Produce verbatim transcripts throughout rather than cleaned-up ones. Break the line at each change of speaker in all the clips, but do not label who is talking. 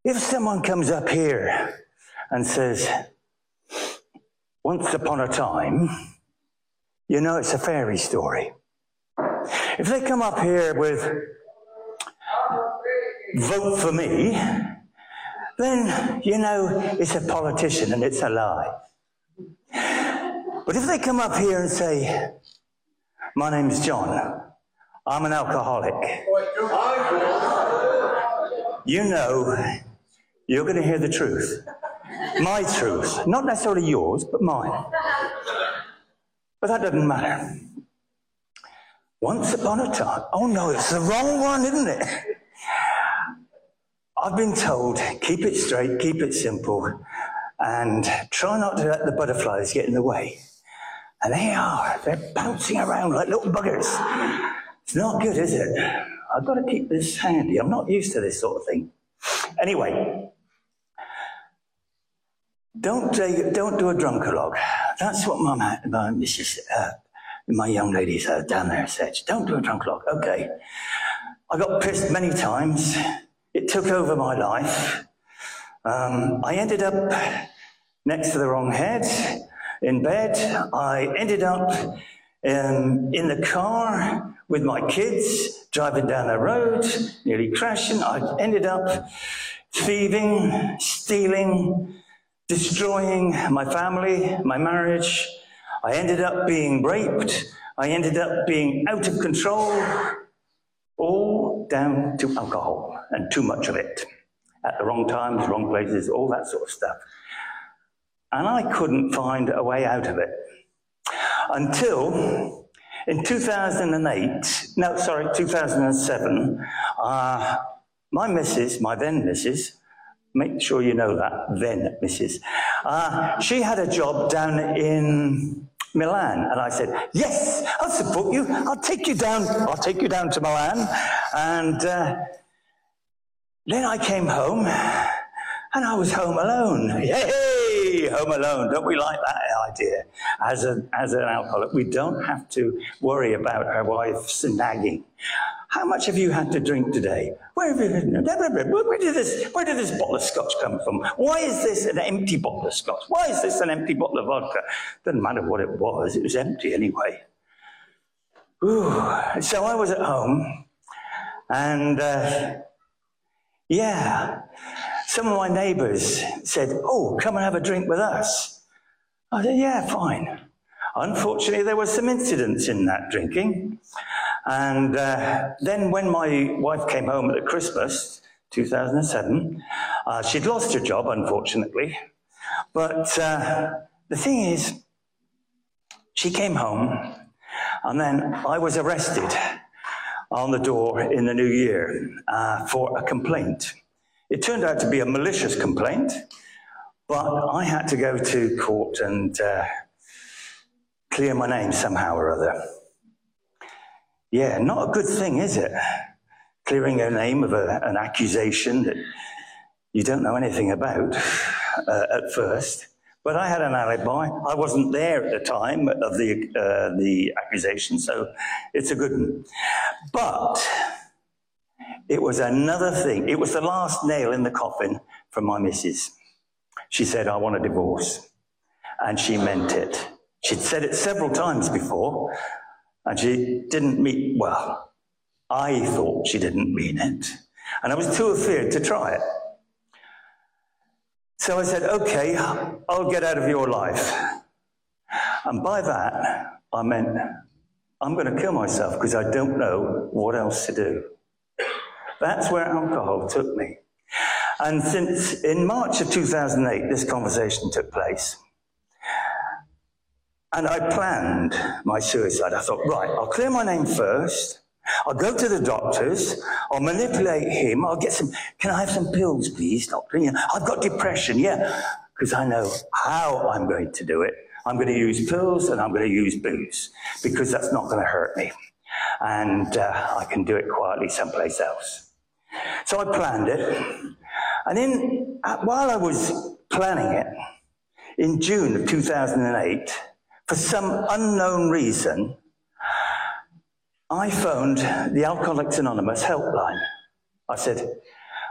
If someone comes up here and says, once upon a time, you know it's a fairy story. If they come up here with, vote for me, then you know it's a politician and it's a lie. But if they come up here and say, my name's John, I'm an alcoholic, you know you're going to hear the truth. My truth. Not necessarily yours, but mine. But that doesn't matter. Once upon a time, oh no, it's the wrong one, isn't it? I've been told, keep it straight, keep it simple, and try not to let the butterflies get in the way. And they are, they're bouncing around like little buggers. It's not good, is it? I've got to keep this handy. I'm not used to this sort of thing. Anyway, don't, don't do a drunkalog. That's what my, my Missus Uh, my young ladies uh, down there said. Don't do a drunkalog. Okay. I got pissed many times. It took over my life. Um, I ended up next to the wrong head in bed. I ended up um, in the car with my kids driving down the road, nearly crashing. I ended up thieving, stealing, destroying my family, my marriage. I ended up being raped. I ended up being out of control, all down to alcohol and too much of it. At the wrong times, wrong places, all that sort of stuff. And I couldn't find a way out of it. Until in two thousand eight, no, sorry, two thousand seven, uh, my missus, my then missus, make sure you know that, then missus, uh, she had a job down in Milan, and I said, yes, I'll support you, I'll take you down, I'll take you down to Milan. And uh, then I came home, and I was home alone. Yay, home alone, don't we like that idea? As, a, as an alcoholic, we don't have to worry about our wife's nagging. How much have you had to drink today? Where, have you, where, did this, where did this bottle of scotch come from? Why is this an empty bottle of scotch? Why is this an empty bottle of vodka? Doesn't matter what it was, it was empty anyway. Ooh. So I was at home, and uh, yeah, some of my neighbours said, oh, come and have a drink with us. I said, yeah, fine. Unfortunately, there were some incidents in that drinking. And uh, then when my wife came home at Christmas, two thousand seven, uh, she'd lost her job, unfortunately. But uh, the thing is, she came home, and then I was arrested on the door in the new year uh, for a complaint. It turned out to be a malicious complaint, but I had to go to court and uh, clear my name somehow or other. Yeah, not a good thing, is it? Clearing a name of a, an accusation that you don't know anything about uh, at first. But I had an alibi. I wasn't there at the time of the, uh, the accusation, so it's a good one. But it was another thing. It was the last nail in the coffin for my missus. She said, I want a divorce. And she meant it. She'd said it several times before, and she didn't mean, well, I thought she didn't mean it. And I was too afraid to try it. So I said, okay, I'll get out of your life. And by that, I meant, I'm going to kill myself because I don't know what else to do. That's where alcohol took me. And since in March of two thousand eight, this conversation took place. And I planned my suicide. I thought, right, I'll clear my name first. I'll go to the doctors. I'll manipulate him. I'll get some, can I have some pills, please, doctor? You know, I've got depression, yeah. Because I know how I'm going to do it. I'm going to use pills and I'm going to use booze. Because that's not going to hurt me. And uh, I can do it quietly someplace else. So I planned it. And then, uh, while I was planning it, in June of two thousand eight, for some unknown reason, I phoned the Alcoholics Anonymous helpline. I said,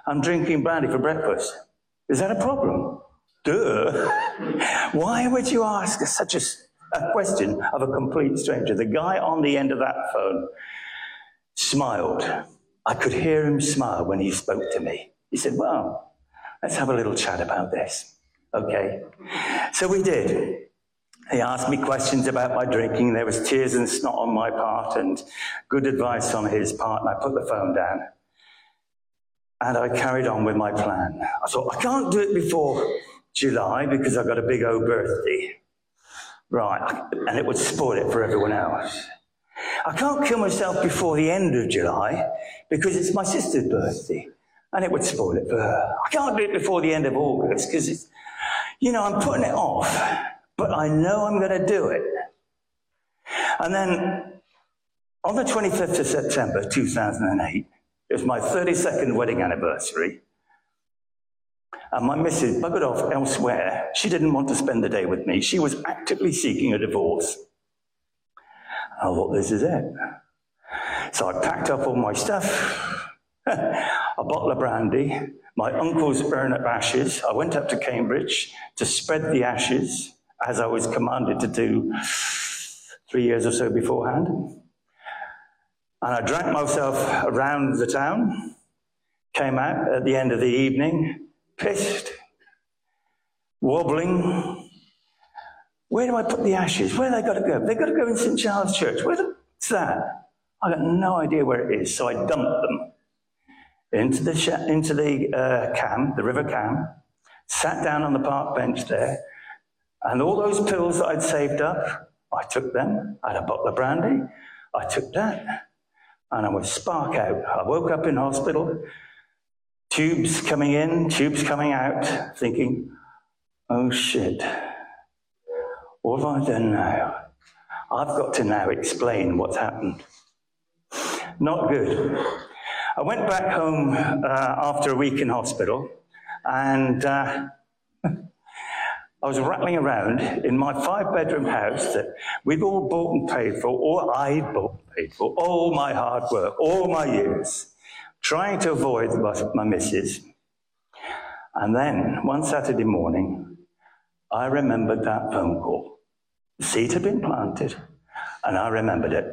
I'm drinking brandy for breakfast. Is that a problem? Duh. Why would you ask such a, a question of a complete stranger? The guy on the end of that phone smiled. I could hear him smile when he spoke to me. He said, well, let's have a little chat about this. Okay. So we did. He asked me questions about my drinking. There was tears and snot on my part and good advice on his part, and I put the phone down. And I carried on with my plan. I thought, I can't do it before July because I've got a big old birthday. Right, and it would spoil it for everyone else. I can't kill myself before the end of July because it's my sister's birthday, and it would spoil it for her. I can't do it before the end of August because it's, you know, I'm putting it off. But I know I'm going to do it. And then on the twenty-fifth of September, two thousand eight, it was my thirty-second wedding anniversary. And my missus buggered off elsewhere. She didn't want to spend the day with me. She was actively seeking a divorce. I thought, this is it. So I packed up all my stuff, a bottle of brandy, my uncle's urn of ashes. I went up to Cambridge to spread the ashes, as I was commanded to do three years or so beforehand. And I drank myself around the town, came out at the end of the evening, pissed, wobbling. Where do I put the ashes? Where have they got to go? They've got to go in Saint Charles Church. Where's that? I got no idea where it is, so I dumped them into the, sh into the uh, Cam, the River Cam, sat down on the park bench there, and all those pills that I'd saved up, I took them. I had a bottle of brandy. I took that, and I was spark out. I woke up in hospital, tubes coming in, tubes coming out, thinking, oh shit, what have I done now? I've got to now explain what's happened. Not good. I went back home uh, after a week in hospital, and uh, I was rattling around in my five-bedroom house that we'd all bought and paid for, or I'd bought and paid for, all my hard work, all my years, trying to avoid my, my missus. And then, one Saturday morning, I remembered that phone call. The seed had been planted, and I remembered it.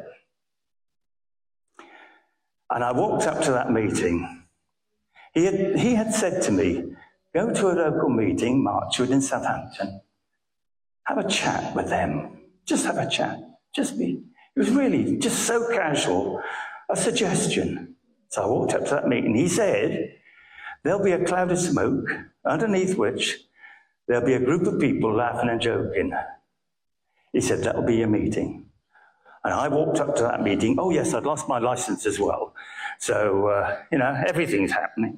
And I walked up to that meeting. He had, he had said to me, go to a local meeting, Marchwood in Southampton. Have a chat with them. Just have a chat. Just be. It was really just so casual, a suggestion. So I walked up to that meeting. He said, there'll be a cloud of smoke, underneath which there'll be a group of people laughing and joking. He said, that'll be your meeting. And I walked up to that meeting. Oh, yes, I'd lost my license as well. So, uh, you know, everything's happening.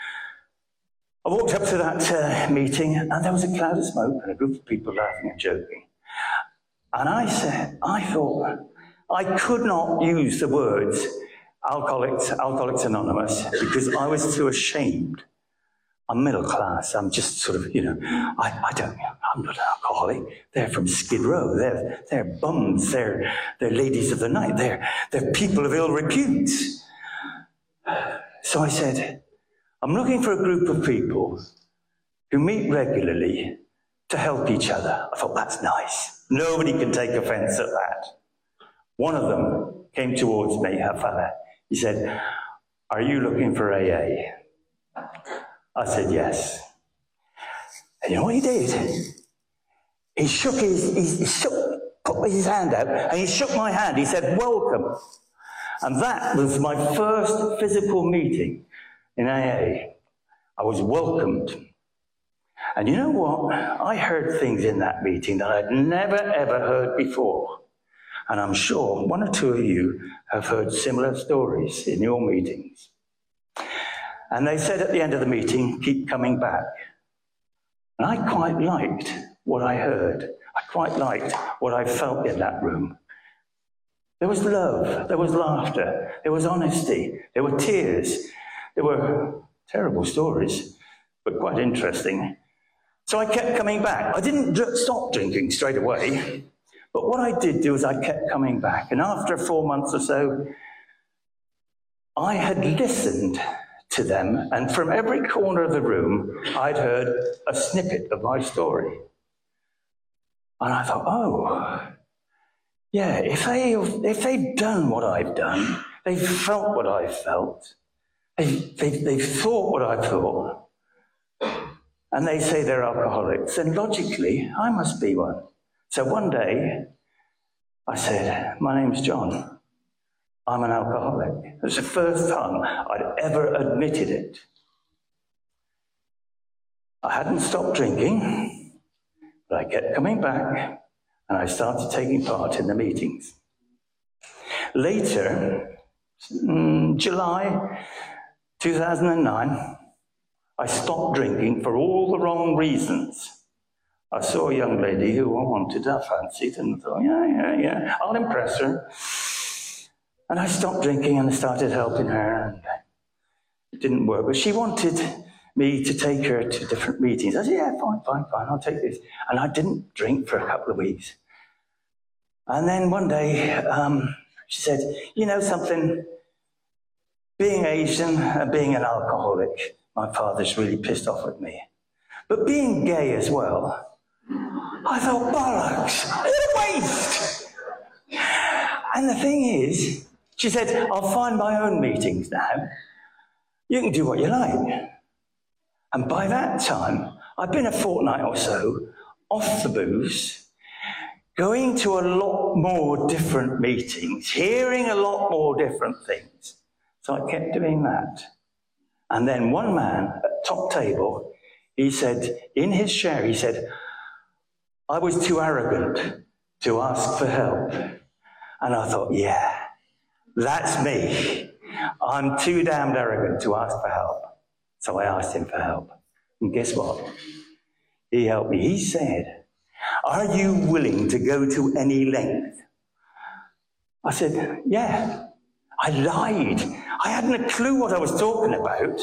I walked up to that uh, meeting, and there was a cloud of smoke and a group of people laughing and joking. And I said, I thought, I could not use the words Alcoholics, Alcoholics Anonymous because I was too ashamed. I'm middle class. I'm just sort of, you know, I, I don't, I'm not an alcoholic. They're from Skid Row. They're, they're bums. They're, they're ladies of the night. They're, they're people of ill repute. So I said, I'm looking for a group of people who meet regularly to help each other. I thought, that's nice. Nobody can take offense at that. One of them came towards me, a fella. He said, are you looking for A A? I said, yes. And you know what he did? He shook his, he, he shook, put his hand out, and he shook my hand. He said, welcome. And that was my first physical meeting in A A. I was welcomed. And you know what? I heard things in that meeting that I'd never, ever heard before. And I'm sure one or two of you have heard similar stories in your meetings. And they said at the end of the meeting, keep coming back. And I quite liked what I heard. I quite liked what I felt in that room. There was love, there was laughter, there was honesty, there were tears. There were terrible stories, but quite interesting. So I kept coming back. I didn't stop drinking straight away, but what I did do is I kept coming back. And after four months or so, I had listened to them, and from every corner of the room, I'd heard a snippet of my story. And I thought, oh, yeah, if, they, if they've done what I've done, they've felt what I've felt, they've, they've, they've thought what I've thought, and they say they're alcoholics, then logically, I must be one. So one day, I said, my name's John. I'm an alcoholic. It was the first time I'd ever admitted it. I hadn't stopped drinking, but I kept coming back, and I started taking part in the meetings. Later, in July two thousand nine, I stopped drinking for all the wrong reasons. I saw a young lady who I wanted, I fancied, and I thought, yeah, yeah, yeah, I'll impress her. And I stopped drinking and I started helping her, and it didn't work. But she wanted me to take her to different meetings. I said, yeah, fine, fine, fine, I'll take this. And I didn't drink for a couple of weeks. And then one day, um, she said, you know something, being Asian and being an alcoholic, my father's really pissed off with me. But being gay as well, I thought, bollocks, what a waste. And the thing is, she said, I'll find my own meetings now. You can do what you like. And by that time, I'd been a fortnight or so off the booze, going to a lot more different meetings, hearing a lot more different things. So I kept doing that. And then one man at top table, he said, in his chair, he said, I was too arrogant to ask for help. And I thought, yeah, that's me. I'm too damned arrogant to ask for help. So I asked him for help. And guess what? He helped me. He said, are you willing to go to any length? I said, yeah. I lied. I hadn't a clue what I was talking about.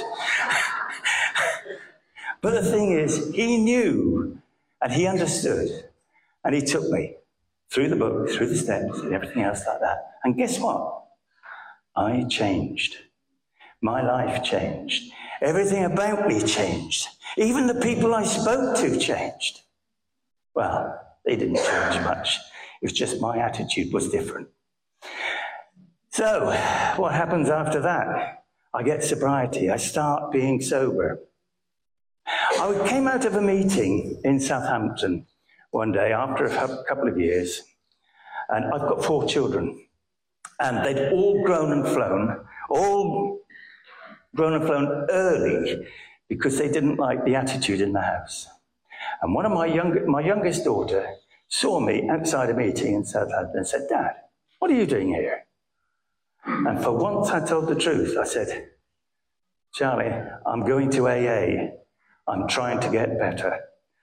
But the thing is, he knew and he understood. And he took me through the book, through the steps, and everything else like that. And guess what? I changed. My life changed. Everything about me changed. Even the people I spoke to changed. Well, they didn't change much. It was just my attitude was different. So, what happens after that? I get sobriety. I start being sober. I came out of a meeting in Southampton one day after a couple of years, and I've got four children, and they'd all grown and flown, all grown and flown early because they didn't like the attitude in the house. And one of my, young, my youngest daughter saw me outside a meeting in Southampton and said, Dad, what are you doing here? And for once I told the truth. I said, Charlie, I'm going to A A. I'm trying to get better.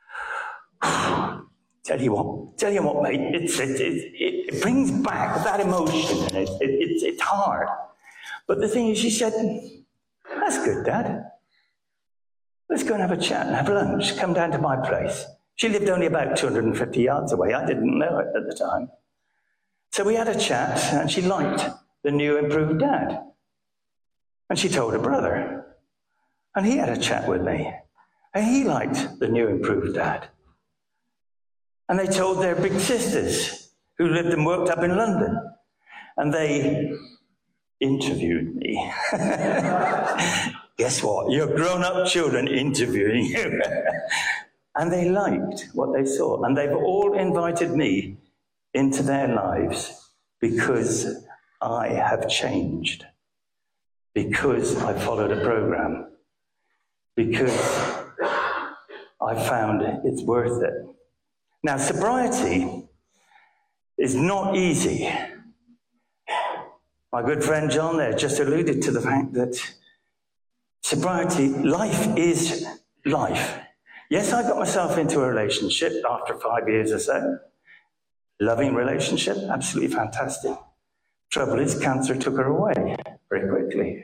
Tell you what, tell you what, mate, it's, it, it, it brings back that emotion, and it, it, it's, it's hard. But the thing is, she said, that's good, Dad. Let's go and have a chat and have lunch. Come down to my place. She lived only about two hundred fifty yards away. I didn't know it at the time. So we had a chat, and she liked the new improved Dad. And she told her brother. And he had a chat with me. And he liked the new improved Dad. And they told their big sisters, who lived and worked up in London. And they interviewed me. Guess what? Your grown-up children interviewing you. And they liked what they saw. And they've all invited me into their lives because I have changed. Because I followed a program. Because I found it's worth it. Now, sobriety is not easy. My good friend John there just alluded to the fact that sobriety, life is life. Yes, I got myself into a relationship after five years or so. Loving relationship, absolutely fantastic. Trouble is, cancer took her away very quickly.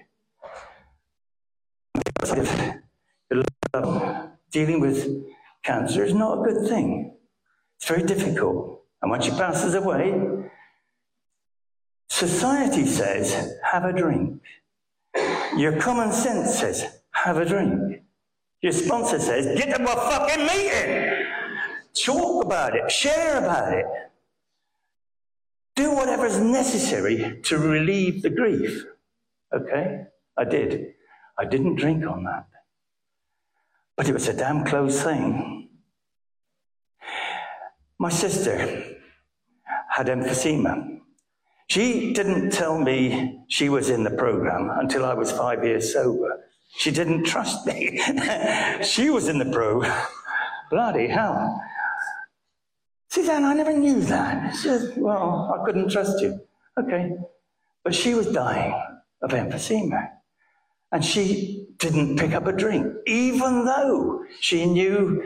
Dealing with cancer is not a good thing. It's very difficult. And when she passes away, society says, have a drink. Your common sense says, have a drink. Your sponsor says, get to a fucking meeting. Talk about it. Share about it. Do whatever's necessary to relieve the grief. Okay? I did. I didn't drink on that. But it was a damn close thing. My sister had emphysema. She didn't tell me she was in the program until I was five years sober. She didn't trust me. She was in the program. Bloody hell. Suzanne, I never knew that. She said, well, I couldn't trust you. Okay. But she was dying of emphysema. And she didn't pick up a drink, even though she knew.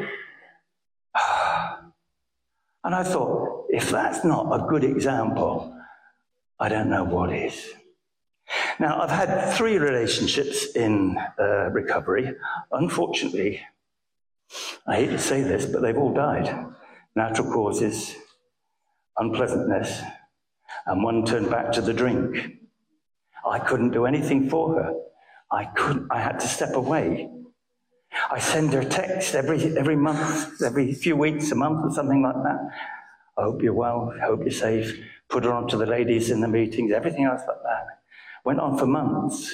And I thought, if that's not a good example, I don't know what is. Now, I've had three relationships in uh, recovery. Unfortunately, I hate to say this, but they've all died. Natural causes, unpleasantness, and one turned back to the drink. I couldn't do anything for her. I couldn't, I had to step away. I send her texts every, every month, every few weeks, a month or something like that. I hope you're well, I hope you're safe. Put her on to the ladies in the meetings, everything else like that. Went on for months.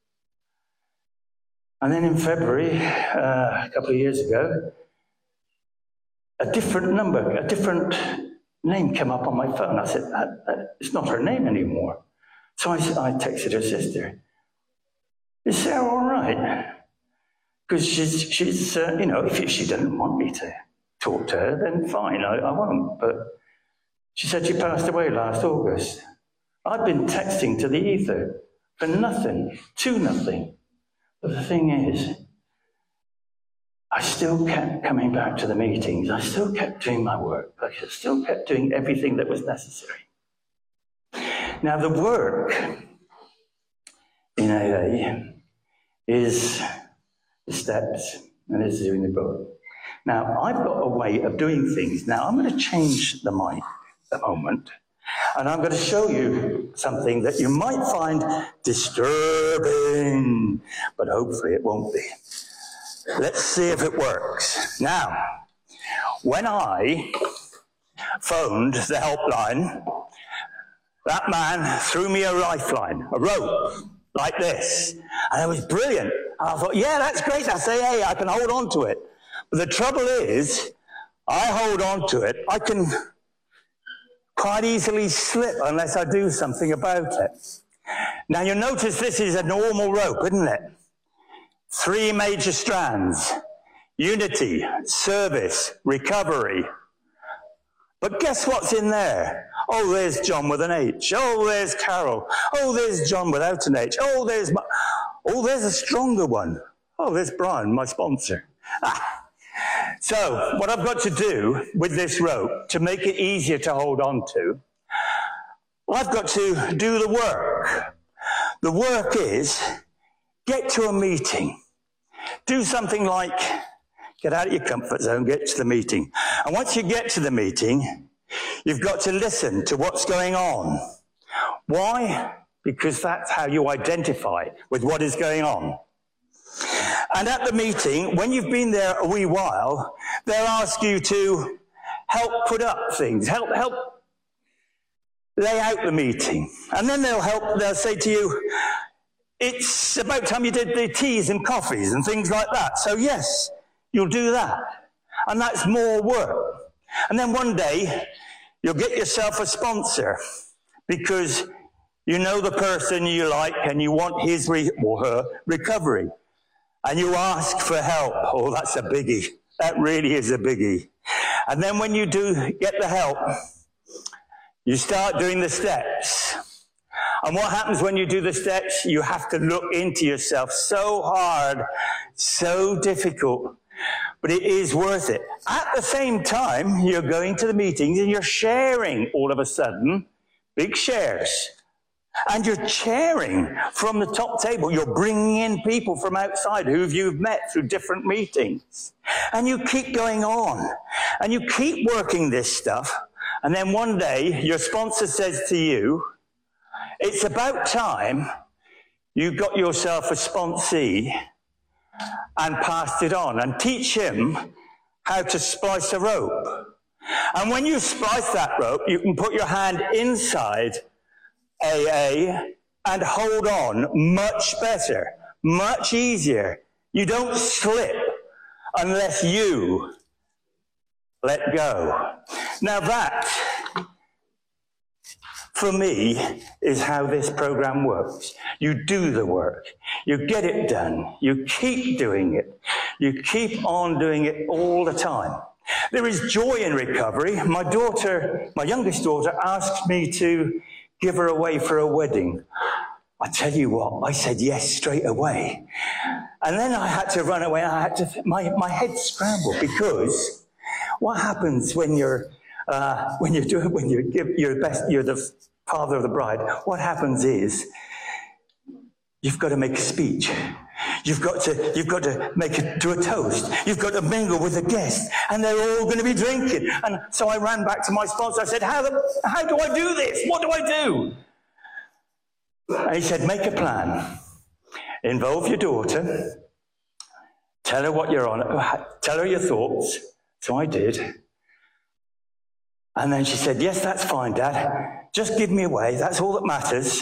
And then in February, uh, a couple of years ago, a different number, a different name came up on my phone. I said, that, that, it's not her name anymore. So I, I texted her sister. Is Sarah all right? Because she's, she's uh, you know, if she doesn't want me to talk to her, then fine, I, I won't. But she said she passed away last August. I've been texting to the ether for nothing, to nothing. But the thing is, I still kept coming back to the meetings. I still kept doing my work. I still kept doing everything that was necessary. Now, the work in A A is the steps, and this is doing the book. Now, I've got a way of doing things. Now, I'm going to change the mic a moment, and I'm going to show you something that you might find disturbing, but hopefully it won't be. Let's see if it works. Now, when I phoned the helpline, that man threw me a lifeline, a rope, like this. And it was brilliant. And I thought, yeah, that's great. That's A A. I can hold on to it. But the trouble is, I hold on to it. I can quite easily slip unless I do something about it. Now, you'll notice this is a normal rope, isn't it? Three major strands: unity, service, recovery. But guess what's in there? Oh, there's John with an H. Oh, there's Carol. Oh, there's John without an H. Oh, there's my... oh, there's a stronger one. Oh, there's Brian, my sponsor. Ah. So what I've got to do with this rope to make it easier to hold on to, well, I've got to do the work. The work is get to a meeting. Do something like get out of your comfort zone, get to the meeting. And once you get to the meeting, you've got to listen to what's going on. Why? Because that's how you identify with what is going on. And at the meeting, when you've been there a wee while, they'll ask you to help put up things, help, help lay out the meeting. And then they'll help, they'll say to you, it's about time you did the teas and coffees and things like that. So yes, you'll do that. And that's more work. And then one day, you'll get yourself a sponsor because you know the person you like and you want his re- or her recovery. And you ask for help. Oh, that's a biggie. That really is a biggie. And then when you do get the help, you start doing the steps. And what happens when you do the steps? You have to look into yourself so hard, so difficult. But it is worth it. At the same time, you're going to the meetings and you're sharing all of a sudden, big shares. And you're sharing from the top table. You're bringing in people from outside who you've met through different meetings. And you keep going on. And you keep working this stuff. And then one day, your sponsor says to you, it's about time you got yourself a sponsee and passed it on, and teach him how to splice a rope. And when you splice that rope, you can put your hand inside A A and hold on much better, much easier. You don't slip unless you let go. Now that, for me, is how this program works. You do the work. You get it done. You keep doing it. You keep on doing it all the time. There is joy in recovery. My daughter, my youngest daughter, asked me to give her away for a wedding. I tell you what, I said yes straight away. And then I had to run away. I had to, my, my head scrambled, because what happens when you're, uh, when you're doing, when you give, you're best, you're the father of the bride, what happens is, you've got to make a speech. You've got to, you've got to make it to a toast. You've got to mingle with the guests, and they're all going to be drinking. And so I ran back to my sponsor. I said, how, the, how do I do this? What do I do? And he said, make a plan. Involve your daughter. Tell her what you're on. Tell her your thoughts. So I did. And then she said, yes, that's fine, Dad. Just give me away. That's all that matters.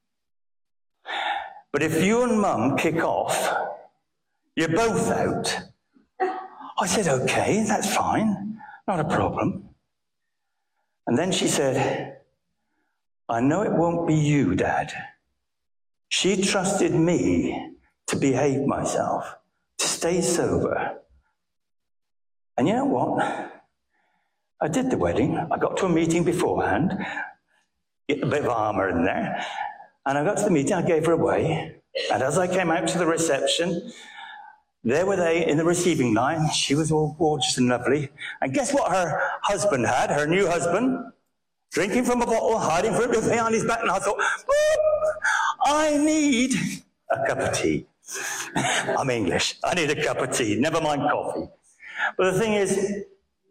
But if you and Mum kick off, you're both out. I said, okay, that's fine. Not a problem. And then she said, I know it won't be you, Dad. She trusted me to behave myself, to stay sober. And you know what? I did the wedding. I got to a meeting beforehand, get a bit of armour in there. And I got to the meeting, I gave her away. And as I came out to the reception, there were they in the receiving line. She was all gorgeous and lovely. And guess what her husband had, her new husband? Drinking from a bottle, hiding from it behind his back. And I thought, oh, I need a cup of tea. I'm English. I need a cup of tea, never mind coffee. But the thing is,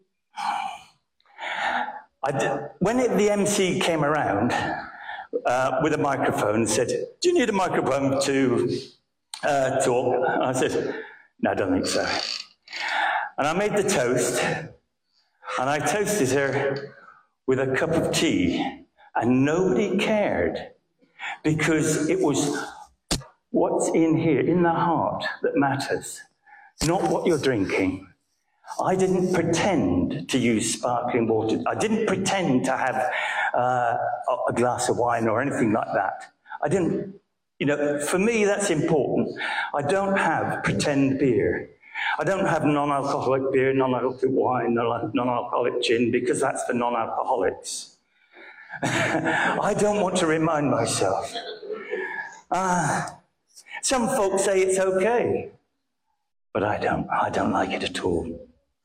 I did, when it, the M C came around uh, with a microphone and said, do you need a microphone to uh, talk? And I said, no, I don't think so. And I made the toast, and I toasted her with a cup of tea, and nobody cared, because it was what's in here, in the heart, that matters, not what you're drinking. I didn't pretend to use sparkling water. I didn't pretend to have uh, a glass of wine or anything like that. I didn't, you know, for me that's important. I don't have pretend beer. I don't have non-alcoholic beer, non-alcoholic wine, non-alcoholic gin, because that's for non-alcoholics. I don't want to remind myself. Uh, some folks say it's okay, but I don't. I don't like it at all.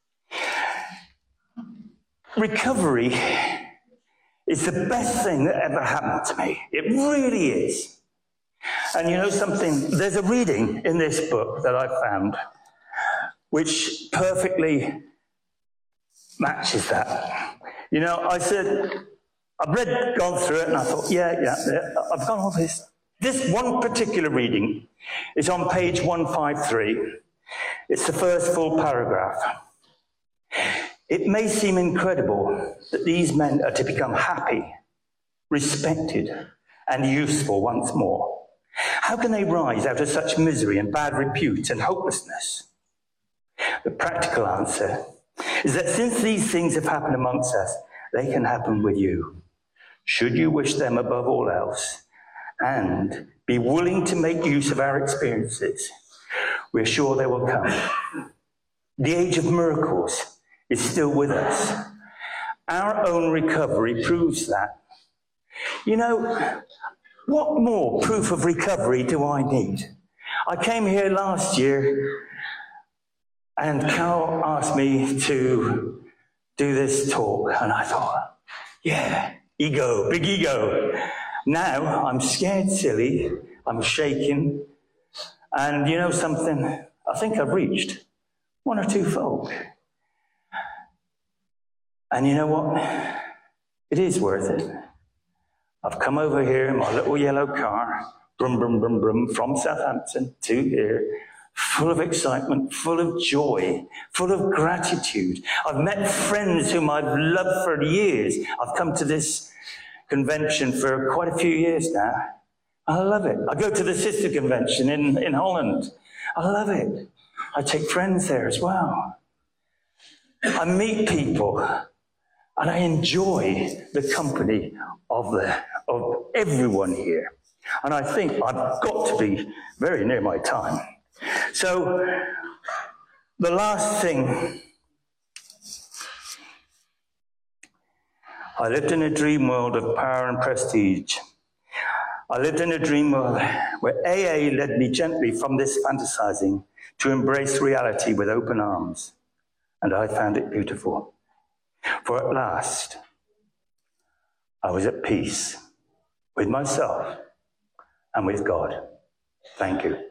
Recovery is the best thing that ever happened to me. It really is. And you know something? There's a reading in this book that I found which perfectly matches that. You know, I said, I've read, gone through it, and I thought, yeah, yeah, yeah, I've got all this. This one particular reading is on page one fifty-three. It's the first full paragraph. It may seem incredible that these men are to become happy, respected, and useful once more. How can they rise out of such misery and bad repute and hopelessness? The practical answer is that since these things have happened amongst us, they can happen with you. Should you wish them above all else, and be willing to make use of our experiences, we're sure they will come. The age of miracles is still with us. Our own recovery proves that. You know, what more proof of recovery do I need? I came here last year, and Carol asked me to do this talk, and I thought, yeah, ego, big ego. Now I'm scared silly, I'm shaking, and you know something? I think I've reached one or two folk. And you know what? It is worth it. I've come over here in my little yellow car brum, brum, brum, brum, from Southampton to here, full of excitement, full of joy, full of gratitude. I've met friends whom I've loved for years. I've come to this convention for quite a few years now. I love it. I go to the sister convention in, in Holland. I love it. I take friends there as well. I meet people and I enjoy the company of, the, of everyone here. And I think I've got to be very near my time. So the last thing, I lived in a dream world of power and prestige. I lived in a dream world where A A led me gently from this fantasizing to embrace reality with open arms. And I found it beautiful. For at last, I was at peace with myself and with God. Thank you.